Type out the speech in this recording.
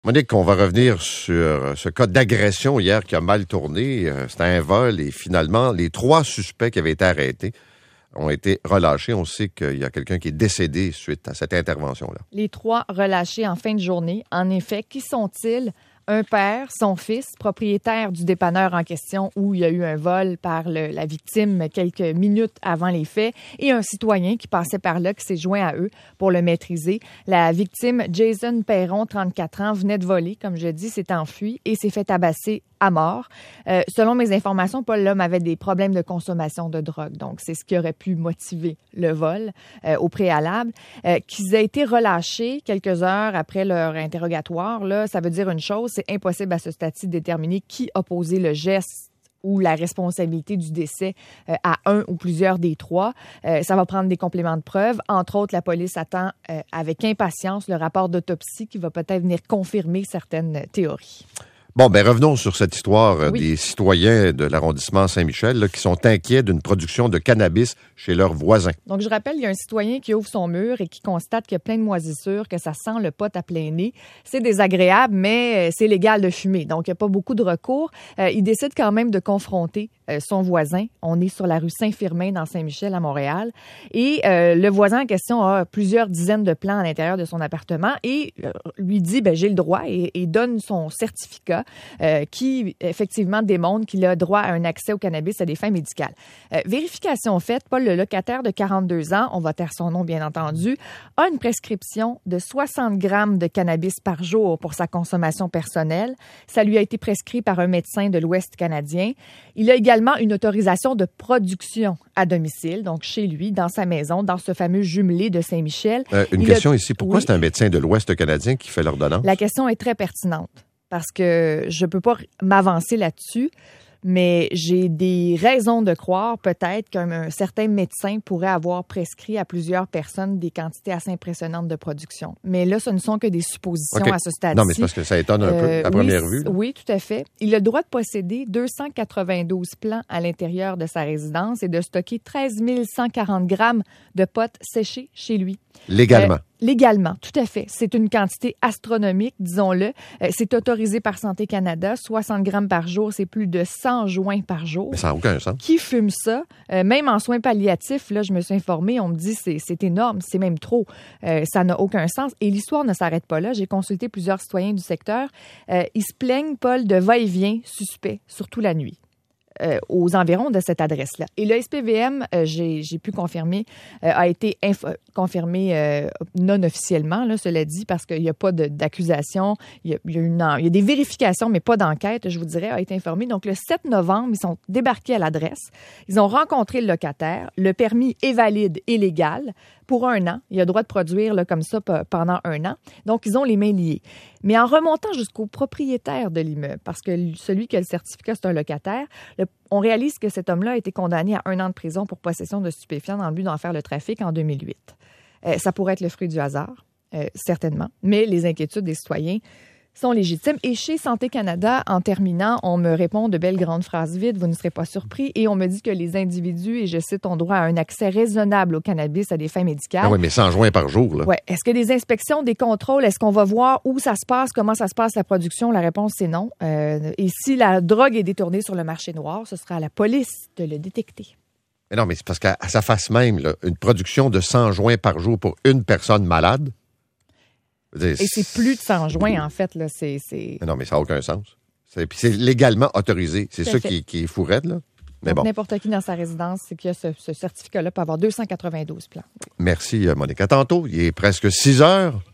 Monique, on va revenir sur ce cas d'agression hier qui a mal tourné. C'était un vol et finalement, les 3 suspects qui avaient été arrêtés ont été relâchés. On sait qu'il y a quelqu'un qui est décédé suite à cette intervention-là. Les 3 relâchés en fin de journée. En effet, qui sont-ils? Un père, son fils, propriétaire du dépanneur en question où il y a eu un vol par la victime quelques minutes avant les faits, et un citoyen qui passait par là, qui s'est joint à eux pour le maîtriser. La victime, Jason Perron, 34 ans, venait de voler, comme je dis, s'est enfui et s'est fait tabasser à mort. Selon mes informations, Paul, l'homme avait des problèmes de consommation de drogue. Donc, c'est ce qui aurait pu motiver le vol au préalable. Qu'ils aient été relâchés quelques heures après leur interrogatoire, là, ça veut dire une chose, c'est impossible à ce stade-ci de déterminer qui a posé le geste ou la responsabilité du décès à un ou plusieurs des 3. Ça va prendre des compléments de preuves. Entre autres, la police attend avec impatience le rapport d'autopsie qui va peut-être venir confirmer certaines théories. Bon, revenons sur cette histoire des citoyens de l'arrondissement Saint-Michel là, qui sont inquiets d'une production de cannabis chez leurs voisins. Donc, je rappelle, il y a un citoyen qui ouvre son mur et qui constate qu'il y a plein de moisissures, que ça sent le pot à plein nez. C'est désagréable, mais c'est légal de fumer. Donc, il n'y a pas beaucoup de recours. Il décide quand même de confronter son voisin. On est sur la rue Saint-Firmin dans Saint-Michel à Montréal. Et le voisin en question a plusieurs dizaines de plants à l'intérieur de son appartement et lui dit, j'ai le droit et donne son certificat qui, effectivement, démontre qu'il a droit à un accès au cannabis à des fins médicales. Vérification faite, Paul, le locataire de 42 ans, on va taire son nom, bien entendu, a une prescription de 60 grammes de cannabis par jour pour sa consommation personnelle. Ça lui a été prescrit par un médecin de l'Ouest canadien. Il a également une autorisation de production à domicile, donc chez lui, dans sa maison, dans ce fameux jumelé de Saint-Michel. Une question ici. Pourquoi c'est un médecin de l'Ouest canadien qui fait l'ordonnance? La question est très pertinente. Parce que je ne peux pas m'avancer là-dessus, mais j'ai des raisons de croire peut-être qu'un certain médecin pourrait avoir prescrit à plusieurs personnes des quantités assez impressionnantes de production. Mais là, ce ne sont que des suppositions à ce stade-ci. Non, mais c'est parce que ça étonne un peu à première vue. Oui, tout à fait. Il a le droit de posséder 292 plants à l'intérieur de sa résidence et de stocker 13 140 grammes de potes séchés chez lui. Légalement. Légalement, tout à fait. C'est une quantité astronomique, disons-le. C'est autorisé par Santé Canada. 60 grammes par jour, c'est plus de 100 joints par jour. Mais ça n'a aucun sens. Qui fume ça? Même en soins palliatifs, là, je me suis informée, on me dit c'est énorme, c'est même trop. Ça n'a aucun sens. Et l'histoire ne s'arrête pas là. J'ai consulté plusieurs citoyens du secteur. Ils se plaignent, Paul, de va-et-vient suspect, surtout la nuit. Aux environs de cette adresse-là. Et le SPVM, j'ai pu confirmer, a été confirmé non officiellement, là, cela dit, parce qu'il n'y a pas d'accusation. Il y a des vérifications, mais pas d'enquête, je vous dirais, a été informé. Donc, le 7 novembre, ils sont débarqués à l'adresse. Ils ont rencontré le locataire. Le permis est valide et légal pour 1 an. Il a le droit de produire là, comme ça pendant 1 an. Donc, ils ont les mains liées. Mais en remontant jusqu'au propriétaire de l'immeuble, parce que celui qui a le certificat, c'est un locataire, on réalise que cet homme-là a été condamné à 1 an de prison pour possession de stupéfiants dans le but d'en faire le trafic en 2008. Ça pourrait être le fruit du hasard, certainement, mais les inquiétudes des citoyens sont légitimes. Et chez Santé Canada, en terminant, on me répond de belles grandes phrases vides, vous ne serez pas surpris, et on me dit que les individus, et je cite, ont droit à un accès raisonnable au cannabis à des fins médicales. Ah oui, mais 100 joints par jour, là. Ouais. Est-ce que des inspections, des contrôles, est-ce qu'on va voir où ça se passe, comment ça se passe, la production? La réponse, c'est non. Et si la drogue est détournée sur le marché noir, ce sera à la police de le détecter. Mais non, mais c'est parce qu'à sa face même, là, une production de 100 joints par jour pour une personne malade... Et c'est plus de 100 joints, en fait. Là, Non, mais ça n'a aucun sens. Puis c'est légalement autorisé. C'est ça qui est fou raide, là. Mais donc, bon. N'importe qui dans sa résidence, c'est qu'il a ce certificat-là peut avoir 292 plans. Merci, Monique. À tantôt. Il est presque 6 heures.